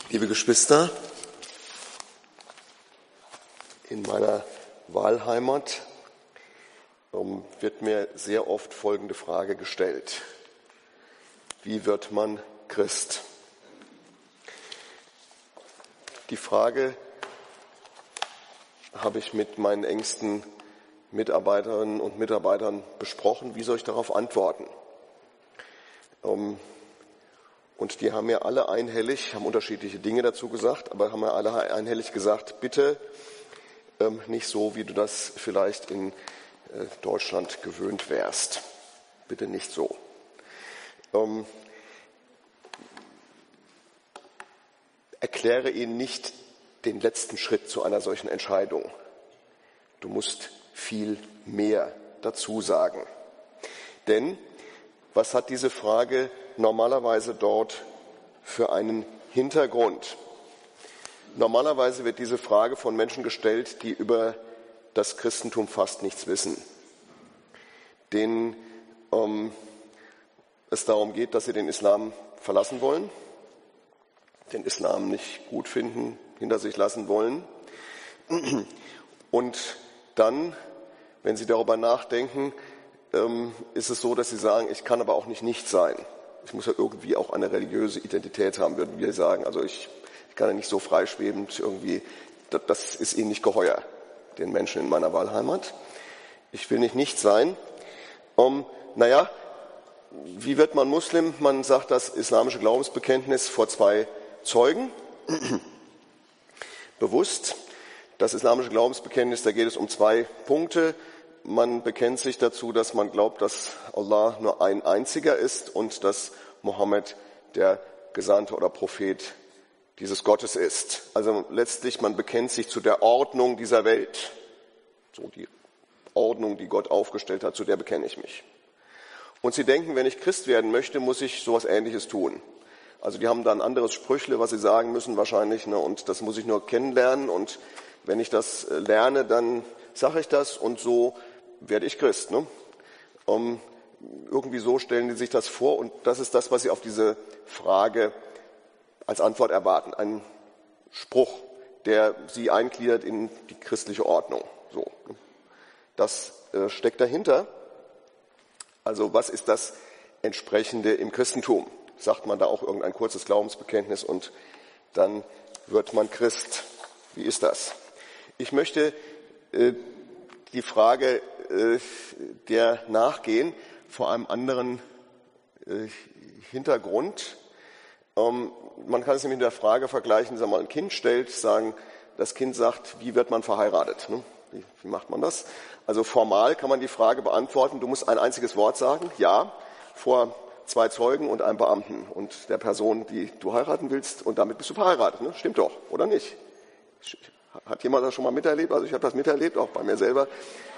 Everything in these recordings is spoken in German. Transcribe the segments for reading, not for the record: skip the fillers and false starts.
Liebe Geschwister, in meiner Wahlheimat wird mir sehr oft folgende Frage gestellt: Wie wird man Christ? Die Frage habe ich mit meinen engsten Mitarbeiterinnen und Mitarbeitern besprochen. Wie soll ich darauf antworten? Und die haben mir alle einhellig, haben unterschiedliche Dinge dazu gesagt, aber haben mir alle einhellig gesagt, bitte nicht so, wie du das vielleicht in Deutschland gewöhnt wärst. Bitte nicht so. Erkläre ihnen nicht den letzten Schritt zu einer solchen Entscheidung. Du musst viel mehr dazu sagen. Denn was hat diese Frage normalerweise dort für einen Hintergrund? Normalerweise wird diese Frage von Menschen gestellt, die über das Christentum fast nichts wissen, denen es darum geht, dass sie den Islam verlassen wollen, den Islam nicht gut finden, hinter sich lassen wollen. Und dann, wenn sie darüber nachdenken, ist es so, dass sie sagen, ich kann aber auch nicht sein. Ich muss ja irgendwie auch eine religiöse Identität haben, würden wir sagen. Also ich kann ja nicht so freischwebend irgendwie, das ist ihnen nicht geheuer, den Menschen in meiner Wahlheimat. Ich will nicht sein. Wie wird man Muslim? Man sagt das islamische Glaubensbekenntnis vor 2 Zeugen. Bewusst. Das islamische Glaubensbekenntnis, da geht es um 2 Punkte. Man bekennt sich dazu, dass man glaubt, dass Allah nur ein einziger ist und dass Mohammed der Gesandte oder Prophet dieses Gottes ist. Also letztlich, man bekennt sich zu der Ordnung dieser Welt. So die Ordnung, die Gott aufgestellt hat, zu der bekenne ich mich. Und sie denken, wenn ich Christ werden möchte, muss ich sowas Ähnliches tun. Also die haben da ein anderes Sprüchle, was sie sagen müssen wahrscheinlich, und das muss ich nur kennenlernen. Und wenn ich das lerne, dann sage ich das und so werde ich Christ. Irgendwie so stellen die sich das vor und das ist das, was sie auf diese Frage als Antwort erwarten. Ein Spruch, der sie eingliedert in die christliche Ordnung. So. Das steckt dahinter. Also was ist das Entsprechende im Christentum? Sagt man da auch irgendein kurzes Glaubensbekenntnis und dann wird man Christ. Wie ist das? Ich möchte die Frage der nachgehen vor einem anderen Hintergrund. Man kann es nämlich mit der Frage vergleichen, sagen wir mal, ein Kind stellt, das Kind sagt, wie wird man verheiratet? Wie macht man das? Also formal kann man die Frage beantworten, du musst ein einziges Wort sagen, ja, vor 2 Zeugen und einem Beamten und der Person, die du heiraten willst, und damit bist du verheiratet. Stimmt doch, oder nicht? Hat jemand das schon mal miterlebt? Also ich habe das miterlebt, auch bei mir selber.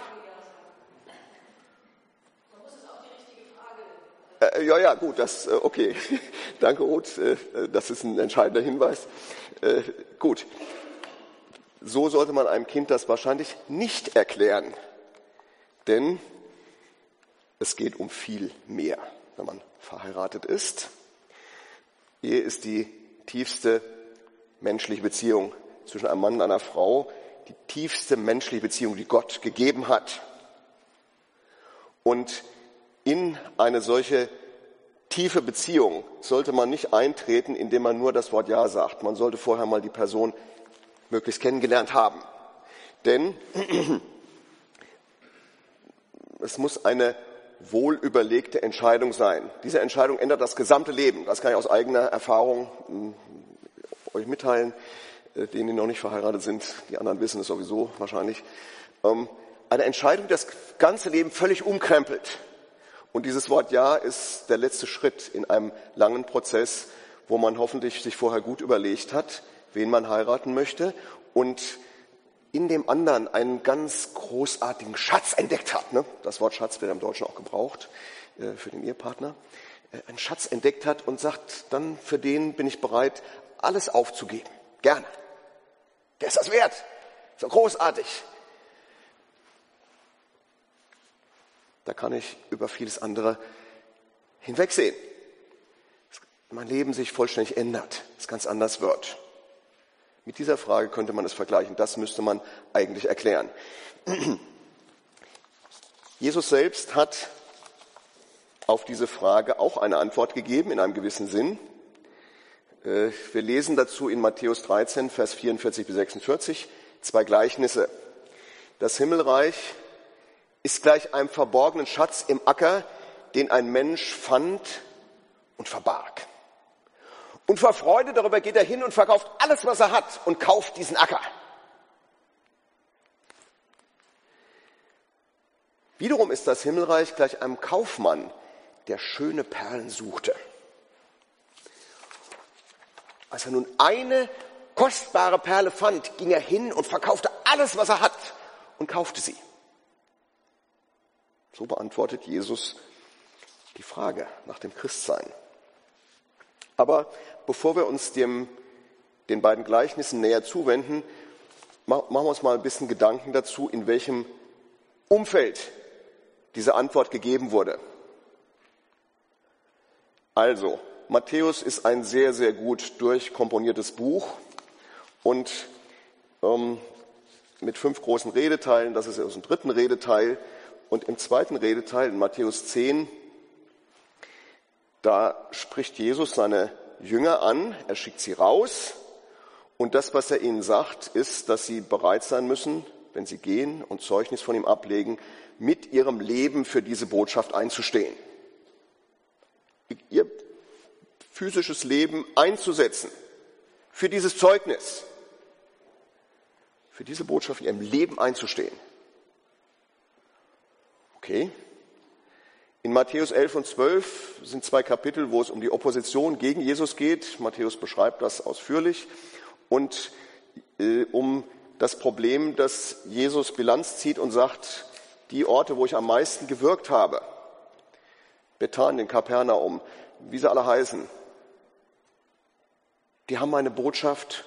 Ja, gut, okay. Danke, Ruth, das ist ein entscheidender Hinweis. Gut. So sollte man einem Kind das wahrscheinlich nicht erklären, denn es geht um viel mehr, wenn man verheiratet ist. Ehe ist die tiefste menschliche Beziehung zwischen einem Mann und einer Frau, die tiefste menschliche Beziehung, die Gott gegeben hat. Und in eine solche tiefe Beziehung sollte man nicht eintreten, indem man nur das Wort Ja sagt. Man sollte vorher mal die Person möglichst kennengelernt haben. Denn es muss eine wohlüberlegte Entscheidung sein. Diese Entscheidung ändert das gesamte Leben. Das kann ich aus eigener Erfahrung euch mitteilen. Denen, die noch nicht verheiratet sind, die anderen wissen es sowieso wahrscheinlich. Eine Entscheidung, die das ganze Leben völlig umkrempelt. Und dieses Wort Ja ist der letzte Schritt in einem langen Prozess, wo man hoffentlich sich vorher gut überlegt hat, wen man heiraten möchte und in dem anderen einen ganz großartigen Schatz entdeckt hat. Das Wort Schatz wird im Deutschen auch gebraucht für den Ehepartner. Einen Schatz entdeckt hat und sagt, dann für den bin ich bereit, alles aufzugeben. Gerne. Der ist das wert. So großartig. Da kann ich über vieles andere hinwegsehen. mein Leben sich vollständig ändert, es ganz anders wird? Mit dieser Frage könnte man es vergleichen. Das müsste man eigentlich erklären. Jesus selbst hat auf diese Frage auch eine Antwort gegeben, in einem gewissen Sinn. Wir lesen dazu in Matthäus 13, Vers 44 bis 46, 2 Gleichnisse. Das Himmelreich ist gleich einem verborgenen Schatz im Acker, den ein Mensch fand und verbarg. Und vor Freude darüber geht er hin und verkauft alles, was er hat, und kauft diesen Acker. Wiederum ist das Himmelreich gleich einem Kaufmann, der schöne Perlen suchte. Als er nun eine kostbare Perle fand, ging er hin und verkaufte alles, was er hat, und kaufte sie. So beantwortet Jesus die Frage nach dem Christsein. Aber bevor wir uns den beiden Gleichnissen näher zuwenden, machen wir uns mal ein bisschen Gedanken dazu, in welchem Umfeld diese Antwort gegeben wurde. Also, Matthäus ist ein sehr, sehr gut durchkomponiertes Buch und mit 5 großen Redeteilen, das ist aus dem 3. Redeteil. Und im 2. Redeteil, in Matthäus 10, da spricht Jesus seine Jünger an, er schickt sie raus. Und das, was er ihnen sagt, ist, dass sie bereit sein müssen, wenn sie gehen und Zeugnis von ihm ablegen, mit ihrem Leben für diese Botschaft einzustehen. Ihr physisches Leben einzusetzen für dieses Zeugnis, für diese Botschaft in ihrem Leben einzustehen. Okay. In Matthäus 11 und 12 sind 2 Kapitel, wo es um die Opposition gegen Jesus geht. Matthäus beschreibt das ausführlich. Und um das Problem, dass Jesus Bilanz zieht und sagt, die Orte, wo ich am meisten gewirkt habe, Bethanien, Kapernaum, wie sie alle heißen, die haben meine Botschaft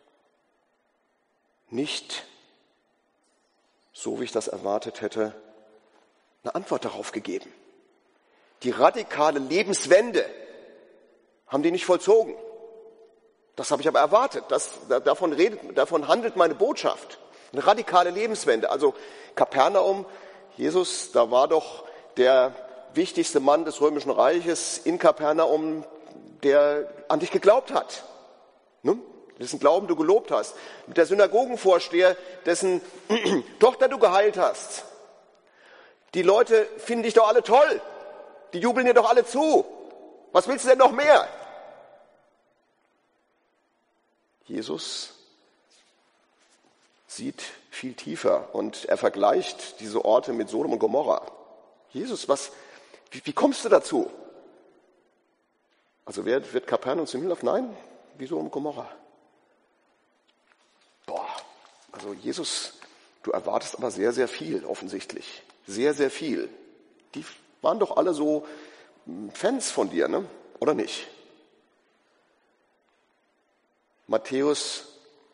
nicht, so wie ich das erwartet hätte, eine Antwort darauf gegeben. Die radikale Lebenswende haben die nicht vollzogen. Das habe ich aber erwartet. Davon handelt meine Botschaft. Eine radikale Lebenswende. Also Kapernaum, Jesus, da war doch der wichtigste Mann des Römischen Reiches in Kapernaum, der an dich geglaubt hat. Ne? Dessen Glauben du gelobt hast. Mit der Synagogenvorsteher, dessen Tochter du geheilt hast. Die Leute finden dich doch alle toll. Die jubeln dir doch alle zu. Was willst du denn noch mehr? Jesus sieht viel tiefer und er vergleicht diese Orte mit Sodom und Gomorra. Jesus, wie kommst du dazu? Also wird Kapernaum zum Himmel auf? Nein, wie Sodom und Gomorra. Also Jesus, du erwartest aber sehr, sehr viel offensichtlich. Sehr, sehr viel. Die waren doch alle so Fans von dir, ne? Oder nicht? Matthäus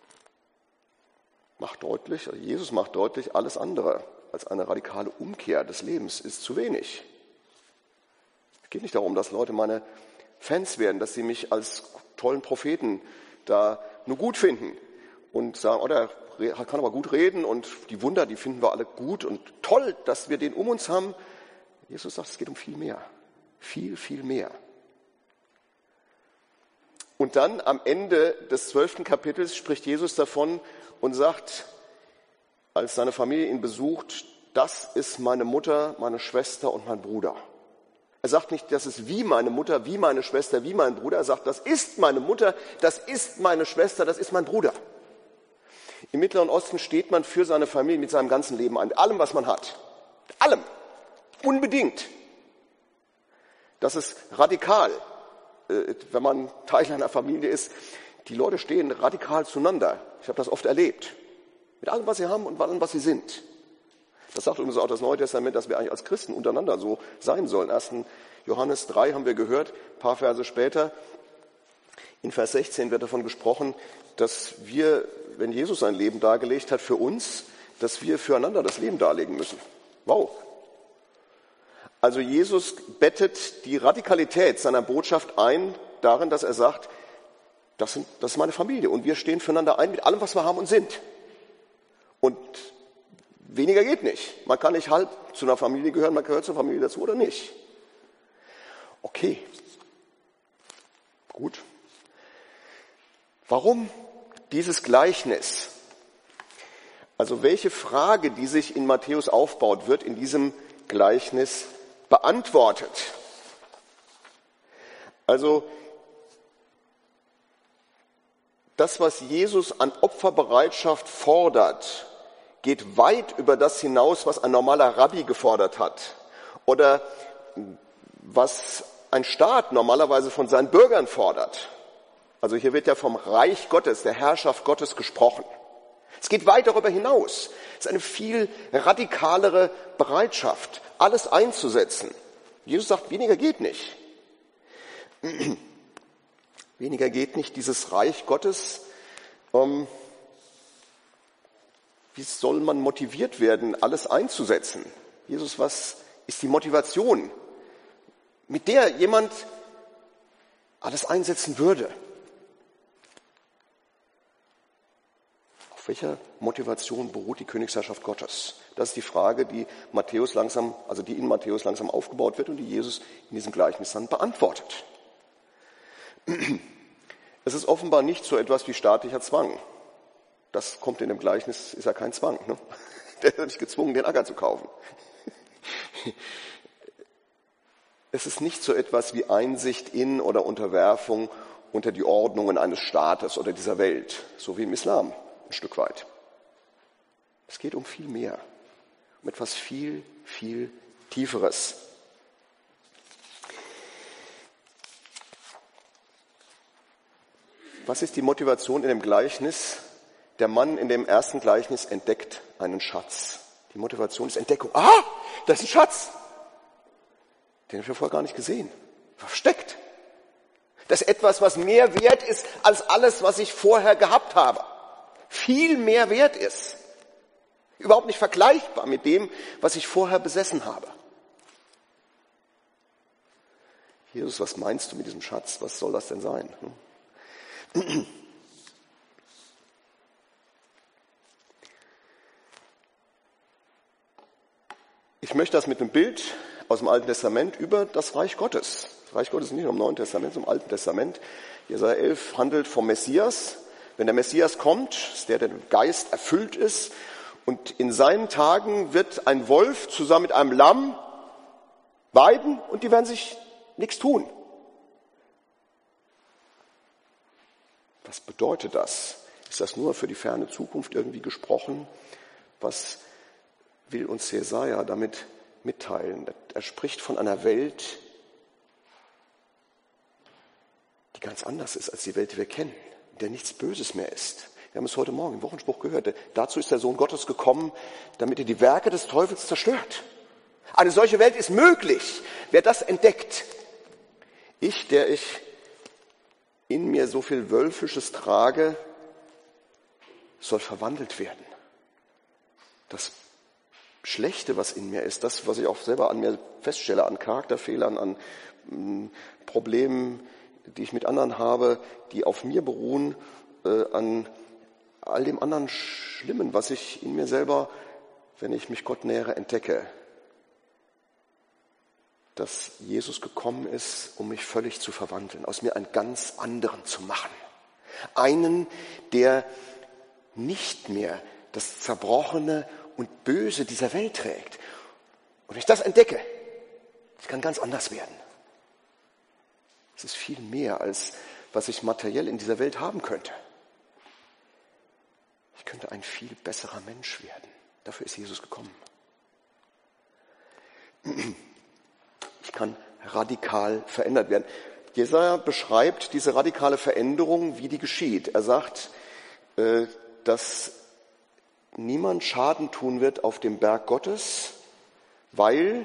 macht deutlich, also Jesus macht deutlich, alles andere als eine radikale Umkehr des Lebens ist zu wenig. Es geht nicht darum, dass Leute meine Fans werden, dass sie mich als tollen Propheten da nur gut finden und sagen, oh, der kann aber gut reden und die Wunder, die finden wir alle gut und toll, dass wir den um uns haben. Jesus sagt, es geht um viel mehr. Viel, viel mehr. Und dann am Ende des 12. Kapitels spricht Jesus davon und sagt, als seine Familie ihn besucht, das ist meine Mutter, meine Schwester und mein Bruder. Er sagt nicht, das ist wie meine Mutter, wie meine Schwester, wie mein Bruder. Er sagt, das ist meine Mutter, das ist meine Schwester, das ist mein Bruder. Im Mittleren Osten steht man für seine Familie mit seinem ganzen Leben ein, mit allem, was man hat. Mit allem. Unbedingt. Das ist radikal, wenn man Teil einer Familie ist. Die Leute stehen radikal zueinander. Ich habe das oft erlebt. Mit allem, was sie haben und allem, was sie sind. Das sagt übrigens auch das Neue Testament, dass wir eigentlich als Christen untereinander so sein sollen. 1. Johannes 3 haben wir gehört, ein paar Verse später. In Vers 16 wird davon gesprochen, dass wir, wenn Jesus sein Leben dargelegt hat für uns, dass wir füreinander das Leben darlegen müssen. Wow. Also Jesus bettet die Radikalität seiner Botschaft ein darin, dass er sagt, das ist meine Familie und wir stehen füreinander ein mit allem, was wir haben und sind. Und weniger geht nicht. Man kann nicht halb zu einer Familie gehören, man gehört zur Familie dazu oder nicht. Okay, gut. Warum dieses Gleichnis? Also welche Frage, die sich in Matthäus aufbaut, wird in diesem Gleichnis beantwortet? Also das, was Jesus an Opferbereitschaft fordert, geht weit über das hinaus, was ein normaler Rabbi gefordert hat oder was ein Staat normalerweise von seinen Bürgern fordert. Also hier wird ja vom Reich Gottes, der Herrschaft Gottes gesprochen. Es geht weit darüber hinaus. Es ist eine viel radikalere Bereitschaft, alles einzusetzen. Jesus sagt, weniger geht nicht. Weniger geht nicht, dieses Reich Gottes. Wie soll man motiviert werden, alles einzusetzen? Jesus, was ist die Motivation, mit der jemand alles einsetzen würde? Auf welcher Motivation beruht die Königsherrschaft Gottes? Das ist die Frage, die in Matthäus langsam aufgebaut wird und die Jesus in diesem Gleichnis dann beantwortet. Es ist offenbar nicht so etwas wie staatlicher Zwang. Das kommt in dem Gleichnis, ist ja kein Zwang. Ne? Der ist nicht gezwungen, den Acker zu kaufen. Es ist nicht so etwas wie Einsicht in oder Unterwerfung unter die Ordnungen eines Staates oder dieser Welt, so wie im Islam ein Stück weit. Es geht um viel mehr, um etwas viel, viel Tieferes. Was ist die Motivation in dem Gleichnis? Der Mann in dem ersten Gleichnis entdeckt einen Schatz. Die Motivation ist Entdeckung. Ah, das ist ein Schatz. Den habe ich vorher gar nicht gesehen. Versteckt. Das ist etwas, was mehr wert ist als alles, was ich vorher gehabt habe. Viel mehr wert ist. Überhaupt nicht vergleichbar mit dem, was ich vorher besessen habe. Jesus, was meinst du mit diesem Schatz? Was soll das denn sein? Ich möchte das mit einem Bild aus dem Alten Testament über das Reich Gottes. Das Reich Gottes ist nicht nur im Neuen Testament, sondern im Alten Testament. Jesaja 11 handelt vom Messias. Wenn der Messias kommt, ist der Geist erfüllt ist. Und in seinen Tagen wird ein Wolf zusammen mit einem Lamm weiden und die werden sich nichts tun. Was bedeutet das? Ist das nur für die ferne Zukunft irgendwie gesprochen? Was will uns Jesaja damit mitteilen? Er spricht von einer Welt, die ganz anders ist als die Welt, die wir kennen, in der nichts Böses mehr ist. Wir haben es heute Morgen im Wochenspruch gehört. Dazu ist der Sohn Gottes gekommen, damit er die Werke des Teufels zerstört. Eine solche Welt ist möglich. Wer das entdeckt, der ich in mir so viel Wölfisches trage, soll verwandelt werden. Das Schlechte, was in mir ist, das, was ich auch selber an mir feststelle, an Charakterfehlern, an Problemen, die ich mit anderen habe, die auf mir beruhen, an all dem anderen Schlimmen, was ich in mir selber, wenn ich mich Gott nähere, entdecke. Dass Jesus gekommen ist, um mich völlig zu verwandeln, aus mir einen ganz anderen zu machen. Einen, der nicht mehr das Zerbrochene und Böse dieser Welt trägt. Und wenn ich das entdecke, ich kann ganz anders werden. Es ist viel mehr, als was ich materiell in dieser Welt haben könnte. Ich könnte ein viel besserer Mensch werden. Dafür ist Jesus gekommen. Ich kann radikal verändert werden. Jesaja beschreibt diese radikale Veränderung, wie die geschieht. Er sagt, dass niemand Schaden tun wird auf dem Berg Gottes, weil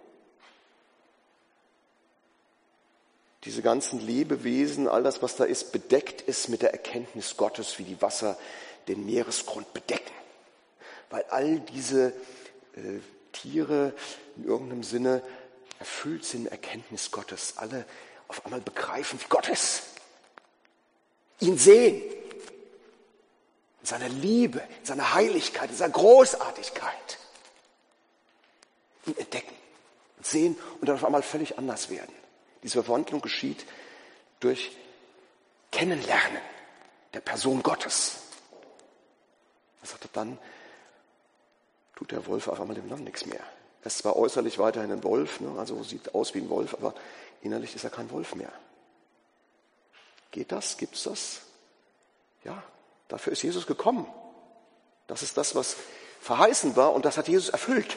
diese ganzen Lebewesen, all das, was da ist, bedeckt ist mit der Erkenntnis Gottes, wie die Wasser den Meeresgrund bedecken. Weil all diese Tiere in irgendeinem Sinne erfüllt sind Erkenntnis Gottes. Alle auf einmal begreifen, wie Gott ist. Ihn sehen. In seiner Liebe, in seiner Heiligkeit, in seiner Großartigkeit. Ihn entdecken und sehen und dann auf einmal völlig anders werden. Diese Verwandlung geschieht durch Kennenlernen der Person Gottes. Er sagte, dann tut der Wolf auf einmal dem Lamm nichts mehr. Er ist zwar äußerlich weiterhin ein Wolf, also sieht aus wie ein Wolf, aber innerlich ist er kein Wolf mehr. Geht das? Gibt's das? Ja, dafür ist Jesus gekommen. Das ist das, was verheißen war und das hat Jesus erfüllt.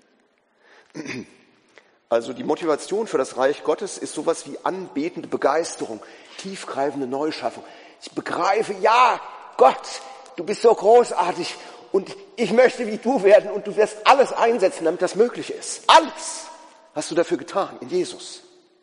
Also die Motivation für das Reich Gottes ist sowas wie anbetende Begeisterung, tiefgreifende Neuschaffung. Ich begreife, ja, Gott, du bist so großartig und ich möchte wie du werden und du wirst alles einsetzen, damit das möglich ist. Alles hast du dafür getan in Jesus.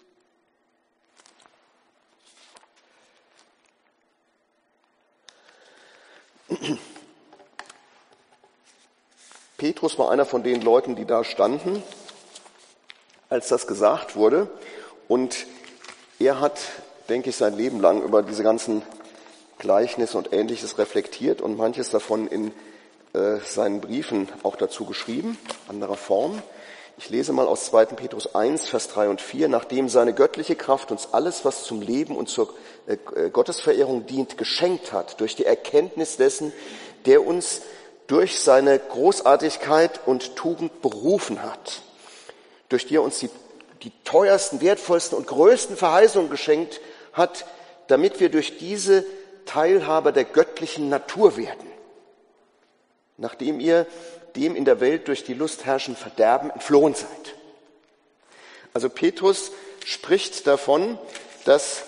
Petrus war einer von den Leuten, die da standen, als das gesagt wurde. Und er hat, denke ich, sein Leben lang über diese ganzen Gleichnisse und Ähnliches reflektiert und manches davon in seinen Briefen auch dazu geschrieben, anderer Form. Ich lese mal aus 2. Petrus 1, Vers 3 und 4. Nachdem seine göttliche Kraft uns alles, was zum Leben und zur Gottesverehrung dient, geschenkt hat, durch die Erkenntnis dessen, der uns durch seine Großartigkeit und Tugend berufen hat, durch die er uns die teuersten, wertvollsten und größten Verheißungen geschenkt hat, damit wir durch diese Teilhaber der göttlichen Natur werden, nachdem ihr dem in der Welt durch die Lust herrschenden Verderben entflohen seid. Also Petrus spricht davon, dass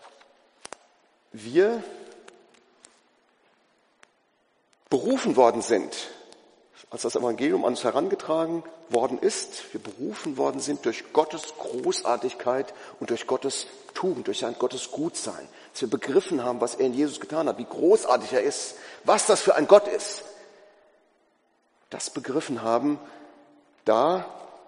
wir berufen worden sind, als das Evangelium an uns herangetragen worden ist, wir berufen worden sind durch Gottes Großartigkeit und durch Gottes Tugend, durch sein Gottes Gutsein, dass wir begriffen haben, was er in Jesus getan hat, wie großartig er ist, was das für ein Gott ist. Das begriffen haben, da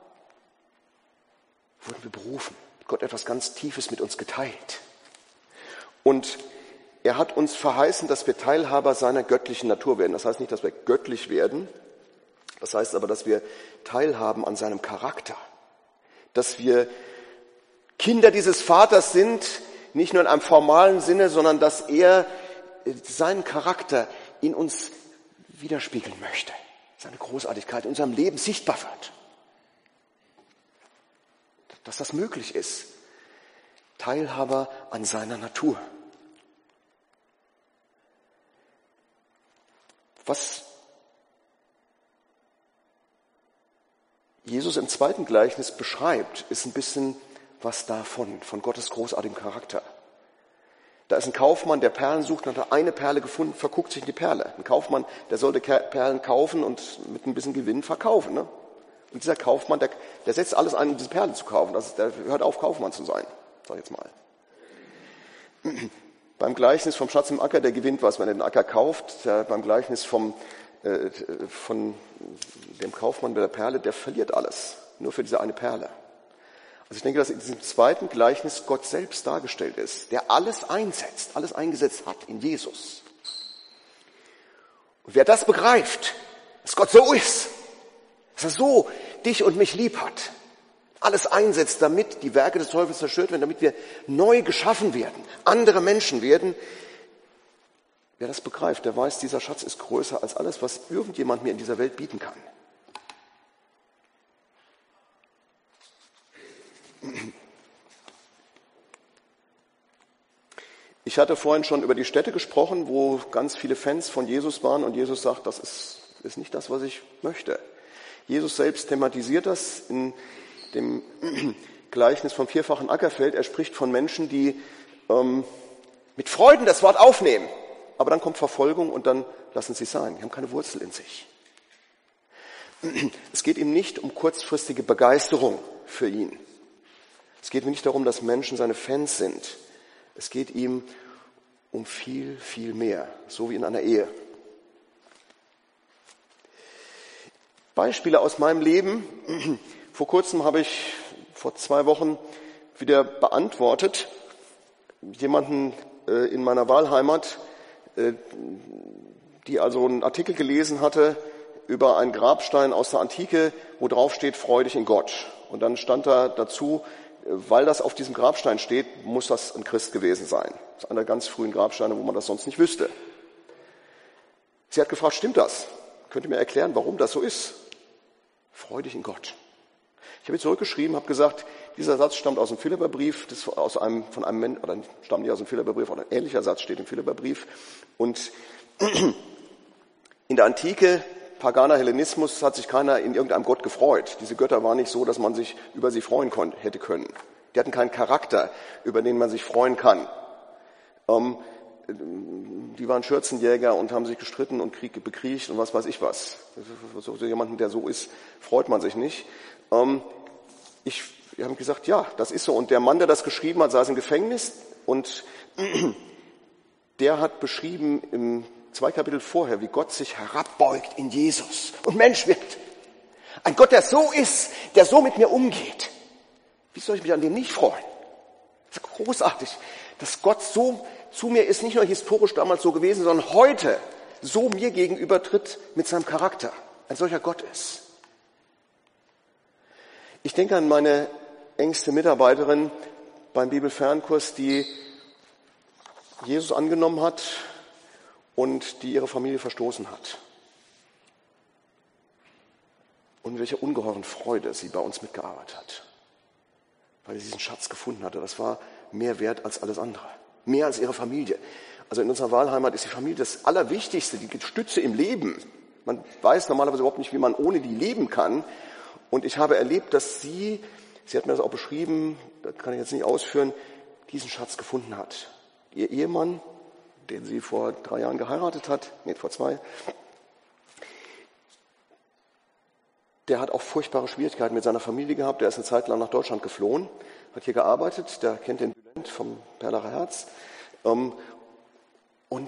wurden wir berufen. Gott hat etwas ganz Tiefes mit uns geteilt. Und er hat uns verheißen, dass wir Teilhaber seiner göttlichen Natur werden. Das heißt nicht, dass wir göttlich werden. Das heißt aber, dass wir teilhaben an seinem Charakter. Dass wir Kinder dieses Vaters sind, nicht nur in einem formalen Sinne, sondern dass er seinen Charakter in uns widerspiegeln möchte. Seine Großartigkeit in unserem Leben sichtbar wird. Dass das möglich ist. Teilhaber an seiner Natur. Was Jesus im zweiten Gleichnis beschreibt, ist ein bisschen was davon, von Gottes großartigem Charakter. Da ist ein Kaufmann, der Perlen sucht, und hat eine Perle gefunden, verguckt sich in die Perle. Ein Kaufmann, der sollte Perlen kaufen und mit ein bisschen Gewinn verkaufen. Ne? Und dieser Kaufmann, der setzt alles ein, um diese Perle zu kaufen. Der hört auf, Kaufmann zu sein, sag ich jetzt mal. Beim Gleichnis vom Schatz im Acker, der gewinnt was, wenn er den Acker kauft. Beim Gleichnis von dem Kaufmann der Perle, der verliert alles, nur für diese eine Perle. Also ich denke, dass in diesem zweiten Gleichnis Gott selbst dargestellt ist, der alles einsetzt, alles eingesetzt hat in Jesus. Und wer das begreift, dass Gott so ist, dass er so dich und mich lieb hat, alles einsetzt, damit die Werke des Teufels zerstört werden, damit wir neu geschaffen werden, andere Menschen werden. Wer das begreift, der weiß, dieser Schatz ist größer als alles, was irgendjemand mir in dieser Welt bieten kann. Ich hatte vorhin schon über die Städte gesprochen, wo ganz viele Fans von Jesus waren und Jesus sagt, das ist nicht das, was ich möchte. Jesus selbst thematisiert das in dem Gleichnis vom vierfachen Ackerfeld. Er spricht von Menschen, die mit Freuden das Wort aufnehmen, aber dann kommt Verfolgung und dann lassen sie es sein. Die haben keine Wurzel in sich. Es geht ihm nicht um kurzfristige Begeisterung für ihn. Es geht ihm nicht darum, dass Menschen seine Fans sind. Es geht ihm um viel, viel mehr, so wie in einer Ehe. Beispiele aus meinem Leben. Vor 2 Wochen wieder beantwortet. Jemanden in meiner Wahlheimat, die also einen Artikel gelesen hatte über einen Grabstein aus der Antike, wo drauf steht, freu dich in Gott. Und dann stand da dazu, weil das auf diesem Grabstein steht, muss das ein Christ gewesen sein. Das ist einer der ganz frühen Grabsteine, wo man das sonst nicht wüsste. Sie hat gefragt, stimmt das? Könnt ihr mir erklären, warum das so ist? Freu dich in Gott. Ich habe ihr zurückgeschrieben, habe gesagt, dieser Satz stammt aus dem Philipperbrief, stammt nicht aus dem Philipperbrief, oder ein ähnlicher Satz steht im Philipperbrief. Und in der Antike, paganer Hellenismus, hat sich keiner in irgendeinem Gott gefreut. Diese Götter waren nicht so, dass man sich über sie freuen hätte können. Die hatten keinen Charakter, über den man sich freuen kann. Die waren Schürzenjäger und haben sich gestritten und bekriegt und was weiß ich was. So jemanden, der so ist, freut man sich nicht. Ich habe gesagt, ja, das ist so. Und der Mann, der das geschrieben hat, saß im Gefängnis und der hat beschrieben 2 Kapitel vorher, wie Gott sich herabbeugt in Jesus und Mensch wird. Ein Gott, der so ist, der so mit mir umgeht. Wie soll ich mich an dem nicht freuen? Das ist großartig, dass Gott so zu mir ist, nicht nur historisch damals so gewesen, sondern heute so mir gegenüber tritt mit seinem Charakter. Ein solcher Gott ist. Ich denke an meine engste Mitarbeiterin beim Bibelfernkurs, die Jesus angenommen hat und die ihre Familie verstoßen hat. Und mit welcher ungeheuren Freude sie bei uns mitgearbeitet hat. Weil sie diesen Schatz gefunden hatte. Das war mehr wert als alles andere. Mehr als ihre Familie. Also in unserer Wahlheimat ist die Familie das Allerwichtigste, die Stütze im Leben. Man weiß normalerweise überhaupt nicht, wie man ohne die leben kann. Und ich habe erlebt, dass sie hat mir das auch beschrieben, das kann ich jetzt nicht ausführen, diesen Schatz gefunden hat. Ihr Ehemann, den sie vor 3 Jahren geheiratet hat, vor 2, der hat auch furchtbare Schwierigkeiten mit seiner Familie gehabt. Der ist eine Zeit lang nach Deutschland geflohen, hat hier gearbeitet, der kennt den Bülent vom Perlacher Herz. Und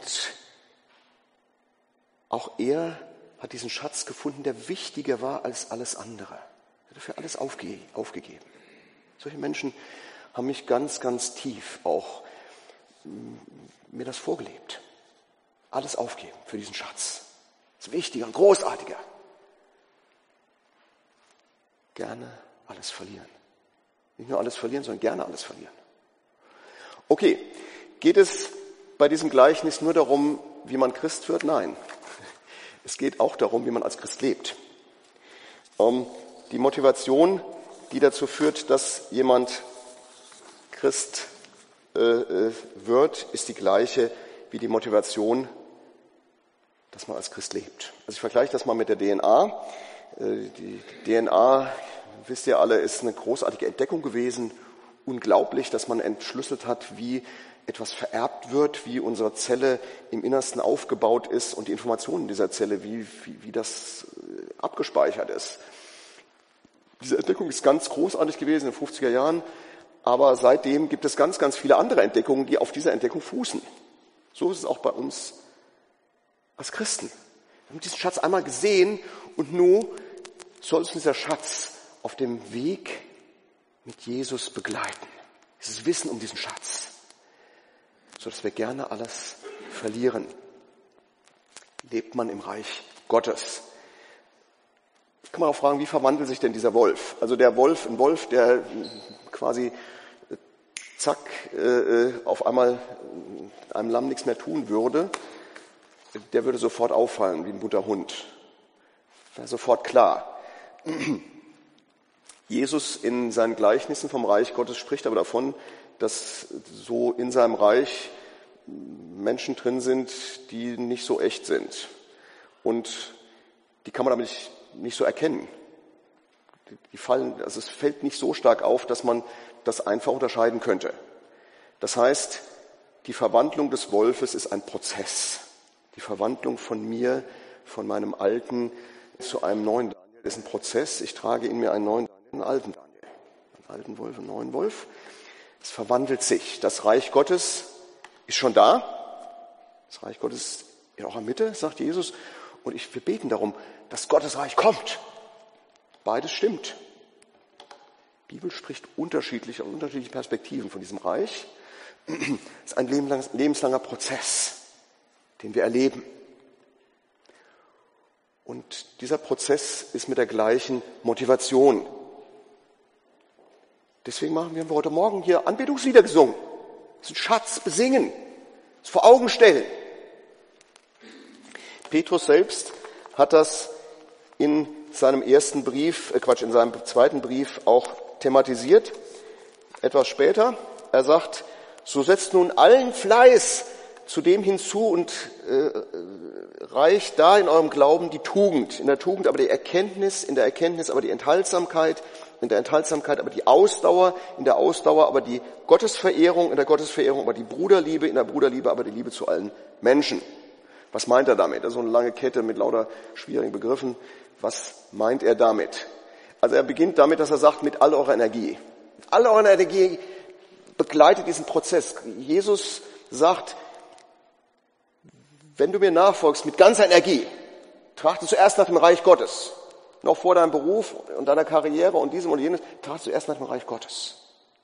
auch er hat diesen Schatz gefunden, der wichtiger war als alles andere. Er hat dafür alles aufgegeben. Solche Menschen haben mich ganz, ganz tief auch mir das vorgelebt. Alles aufgeben für diesen Schatz. Das ist wichtiger und großartiger. Gerne alles verlieren. Nicht nur alles verlieren, sondern gerne alles verlieren. Okay, geht es bei diesem Gleichnis nur darum, wie man Christ wird? Nein. Es geht auch darum, wie man als Christ lebt. Die Motivation, die dazu führt, dass jemand Christ wird, ist die gleiche wie die Motivation, dass man als Christ lebt. Also ich vergleiche das mal mit der DNA. Die DNA, wisst ihr alle, ist eine großartige Entdeckung gewesen. Unglaublich, dass man entschlüsselt hat, wie etwas vererbt wird, wie unsere Zelle im Innersten aufgebaut ist und die Informationen dieser Zelle, wie das abgespeichert ist. Diese Entdeckung ist ganz großartig gewesen in den 50er Jahren, aber seitdem gibt es ganz, ganz viele andere Entdeckungen, die auf dieser Entdeckung fußen. So ist es auch bei uns als Christen. Wir haben diesen Schatz einmal gesehen und nun soll uns dieser Schatz auf dem Weg mit Jesus begleiten. Dieses Wissen um diesen Schatz, sodass wir gerne alles verlieren. Lebt man im Reich Gottes? Kann man auch fragen, wie verwandelt sich denn dieser Wolf? Also ein Wolf, der quasi zack, auf einmal einem Lamm nichts mehr tun würde, der würde sofort auffallen wie ein guter Hund. Wäre sofort klar. Jesus in seinen Gleichnissen vom Reich Gottes spricht aber davon, dass so in seinem Reich Menschen drin sind, die nicht so echt sind. Und die kann man aber nicht so erkennen. Also es fällt nicht so stark auf, dass man das einfach unterscheiden könnte. Das heißt, die Verwandlung des Wolfes ist ein Prozess. Die Verwandlung von mir, von meinem Alten zu einem neuen Daniel ist ein Prozess. Ich trage in mir einen neuen Daniel, einen alten Daniel. Einen alten Wolf, einen neuen Wolf. Es verwandelt sich. Das Reich Gottes ist schon da. Das Reich Gottes ist auch in der Mitte, sagt Jesus. Und wir beten darum, dass Gottes Reich kommt. Beides stimmt. Die Bibel spricht unterschiedliche Perspektiven von diesem Reich. Es ist ein lebenslanger Prozess, den wir erleben. Und dieser Prozess ist mit der gleichen Motivation. Deswegen haben wir heute Morgen hier Anbetungslieder gesungen. Das ist ein Schatz, besingen, das vor Augen stellen. Petrus selbst hat das in seinem in seinem zweiten Brief auch thematisiert. Etwas später, er sagt, so setzt nun allen Fleiß zu dem hinzu und reicht da in eurem Glauben die Tugend. In der Tugend aber die Erkenntnis, in der Erkenntnis aber die Enthaltsamkeit, in der Enthaltsamkeit aber die Ausdauer, in der Ausdauer aber die Gottesverehrung, in der Gottesverehrung aber die Bruderliebe, in der Bruderliebe aber die Liebe zu allen Menschen. Was meint er damit? Das ist so eine lange Kette mit lauter schwierigen Begriffen. Was meint er damit? Also er beginnt damit, dass er sagt, mit all eurer Energie. Mit all eurer Energie begleitet diesen Prozess. Jesus sagt, wenn du mir nachfolgst mit ganzer Energie, trachte zuerst nach dem Reich Gottes. Noch vor deinem Beruf und deiner Karriere und diesem und jenes, trachte zuerst nach dem Reich Gottes.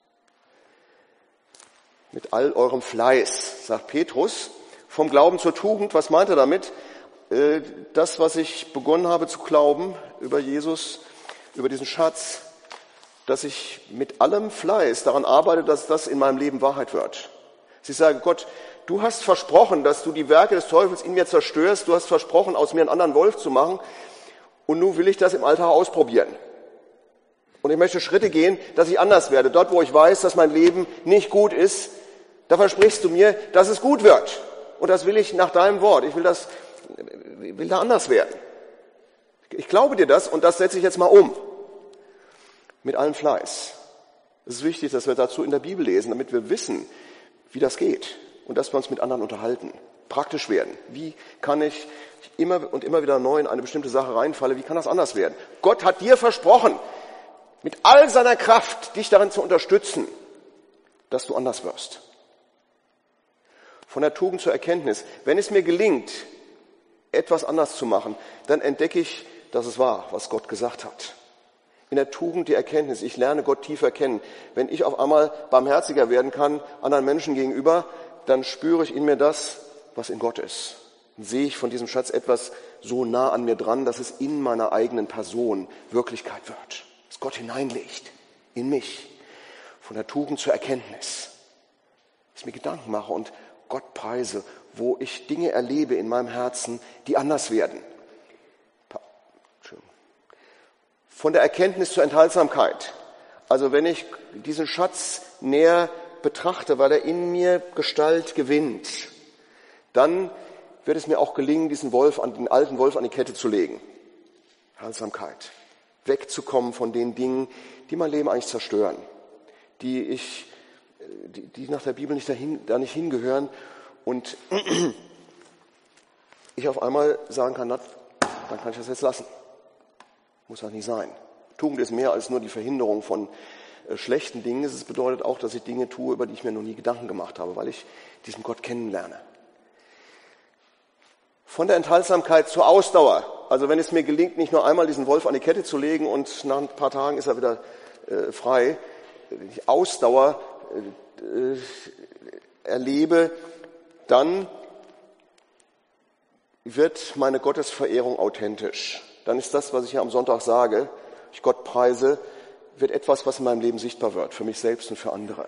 Mit all eurem Fleiß, sagt Petrus, vom Glauben zur Tugend. Was meint er damit? Das, was ich begonnen habe zu glauben über Jesus, über diesen Schatz, dass ich mit allem Fleiß daran arbeite, dass das in meinem Leben Wahrheit wird. Ich sage, Gott, du hast versprochen, dass du die Werke des Teufels in mir zerstörst. Du hast versprochen, aus mir einen anderen Wolf zu machen. Und nun will ich das im Alltag ausprobieren. Und ich möchte Schritte gehen, dass ich anders werde. Dort, wo ich weiß, dass mein Leben nicht gut ist, da versprichst du mir, dass es gut wird. Und das will ich nach deinem Wort. Ich will da anders werden. Ich glaube dir das und das setze ich jetzt mal um. Mit allem Fleiß. Es ist wichtig, dass wir dazu in der Bibel lesen, damit wir wissen, wie das geht. Und dass wir uns mit anderen unterhalten. Praktisch werden. Wie kann ich immer und immer wieder neu in eine bestimmte Sache reinfalle? Wie kann das anders werden? Gott hat dir versprochen, mit all seiner Kraft dich darin zu unterstützen, dass du anders wirst. Von der Tugend zur Erkenntnis. Wenn es mir gelingt, etwas anders zu machen, dann entdecke ich, dass es wahr, was Gott gesagt hat. In der Tugend die Erkenntnis. Ich lerne Gott tiefer kennen. Wenn ich auf einmal barmherziger werden kann anderen Menschen gegenüber, dann spüre ich in mir das, was in Gott ist. Dann sehe ich von diesem Schatz etwas so nah an mir dran, dass es in meiner eigenen Person Wirklichkeit wird. Dass Gott hineinlegt in mich. Von der Tugend zur Erkenntnis. Dass ich mir Gedanken mache und Gott preise, wo ich Dinge erlebe in meinem Herzen, die anders werden. Von der Erkenntnis zur Enthaltsamkeit. Also wenn ich diesen Schatz näher betrachte, weil er in mir Gestalt gewinnt, dann wird es mir auch gelingen, den alten Wolf an die Kette zu legen. Enthaltsamkeit. Wegzukommen von den Dingen, die mein Leben eigentlich zerstören, die nach der Bibel da nicht hingehören und ich auf einmal sagen kann, dann kann ich das jetzt lassen. Muss das nicht sein. Tugend ist mehr als nur die Verhinderung von schlechten Dingen. Es bedeutet auch, dass ich Dinge tue, über die ich mir noch nie Gedanken gemacht habe, weil ich diesen Gott kennenlerne. Von der Enthaltsamkeit zur Ausdauer. Also wenn es mir gelingt, nicht nur einmal diesen Wolf an die Kette zu legen und nach ein paar Tagen ist er wieder frei, die Ausdauer erlebe, dann wird meine Gottesverehrung authentisch. Dann ist das, was ich hier am Sonntag sage, ich Gott preise, wird etwas, was in meinem Leben sichtbar wird, für mich selbst und für andere.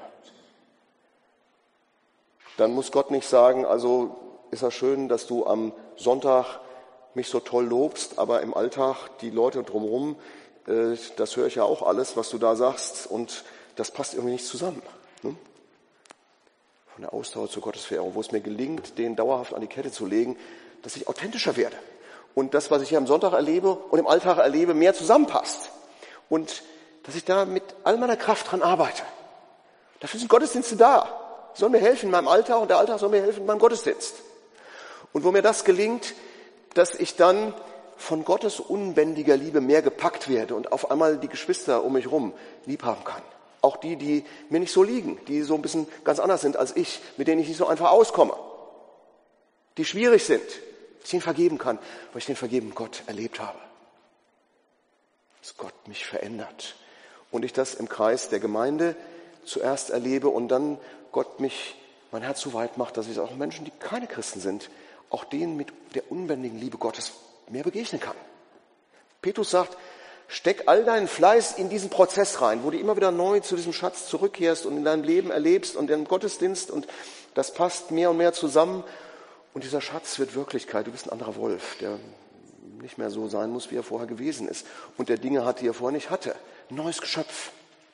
Dann muss Gott nicht sagen, also ist das schön, dass du am Sonntag mich so toll lobst, aber im Alltag die Leute drumherum, das höre ich ja auch alles, was du da sagst und das passt irgendwie nicht zusammen. Ne? Von der Ausdauer zur Gottesverehrung, wo es mir gelingt, den dauerhaft an die Kette zu legen, dass ich authentischer werde. Und das, was ich hier am Sonntag erlebe und im Alltag erlebe, mehr zusammenpasst. Und dass ich da mit all meiner Kraft dran arbeite. Dafür sind Gottesdienste da. Die sollen mir helfen in meinem Alltag und der Alltag soll mir helfen in meinem Gottesdienst. Und wo mir das gelingt, dass ich dann von Gottes unbändiger Liebe mehr gepackt werde und auf einmal die Geschwister um mich herum lieb haben kann. Auch die mir nicht so liegen, die so ein bisschen ganz anders sind als ich, mit denen ich nicht so einfach auskomme. Die schwierig sind, dass ich ihnen vergeben kann, weil ich den vergebenen Gott erlebt habe. Dass Gott mich verändert und ich das im Kreis der Gemeinde zuerst erlebe und dann Gott mein Herz so weit macht, dass ich auch Menschen, die keine Christen sind, auch denen mit der unbändigen Liebe Gottes mehr begegnen kann. Petrus sagt, steck all deinen Fleiß in diesen Prozess rein, wo du immer wieder neu zu diesem Schatz zurückkehrst und in deinem Leben erlebst und im Gottesdienst und das passt mehr und mehr zusammen und dieser Schatz wird Wirklichkeit. Du bist ein anderer Wolf, der nicht mehr so sein muss, wie er vorher gewesen ist und der Dinge hat, die er vorher nicht hatte. Ein neues Geschöpf.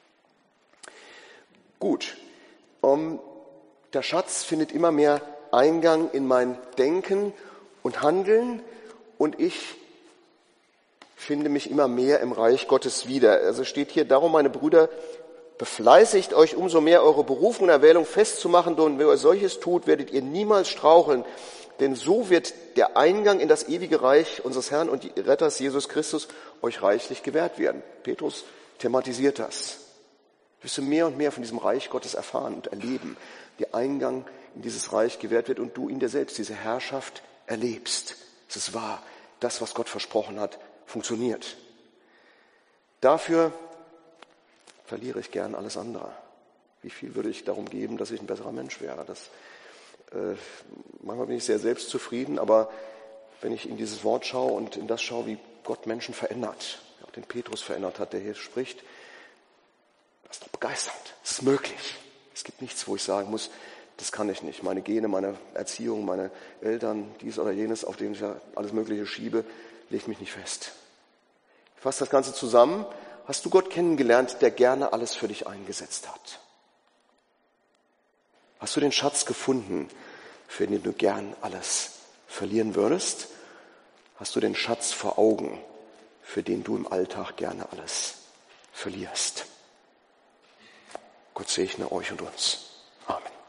Gut, der Schatz findet immer mehr Eingang in mein Denken und Handeln und ich finde mich immer mehr im Reich Gottes wieder. Also steht hier, darum, meine Brüder, befleißigt euch umso mehr, eure Berufung und Erwählung festzumachen, und wenn ihr solches tut, werdet ihr niemals straucheln, denn so wird der Eingang in das ewige Reich unseres Herrn und Retters Jesus Christus euch reichlich gewährt werden. Petrus thematisiert das. Wirst du mehr und mehr von diesem Reich Gottes erfahren und erleben, der Eingang in dieses Reich gewährt wird und du in dir selbst diese Herrschaft erlebst. Es ist wahr, das, was Gott versprochen hat, funktioniert. Dafür verliere ich gern alles andere. Wie viel würde ich darum geben, dass ich ein besserer Mensch wäre? Manchmal bin ich sehr selbstzufrieden, aber wenn ich in dieses Wort schaue und in das schaue, wie Gott Menschen verändert, wie auch den Petrus verändert hat, der hier spricht, das ist doch begeisternd. Es ist möglich. Es gibt nichts, wo ich sagen muss, das kann ich nicht. Meine Gene, meine Erziehung, meine Eltern, dies oder jenes, auf denen ich ja alles Mögliche schiebe, legt mich nicht fest. Ich fasse das Ganze zusammen. Hast du Gott kennengelernt, der gerne alles für dich eingesetzt hat? Hast du den Schatz gefunden, für den du gern alles verlieren würdest? Hast du den Schatz vor Augen, für den du im Alltag gerne alles verlierst? Gott segne euch und uns. Amen.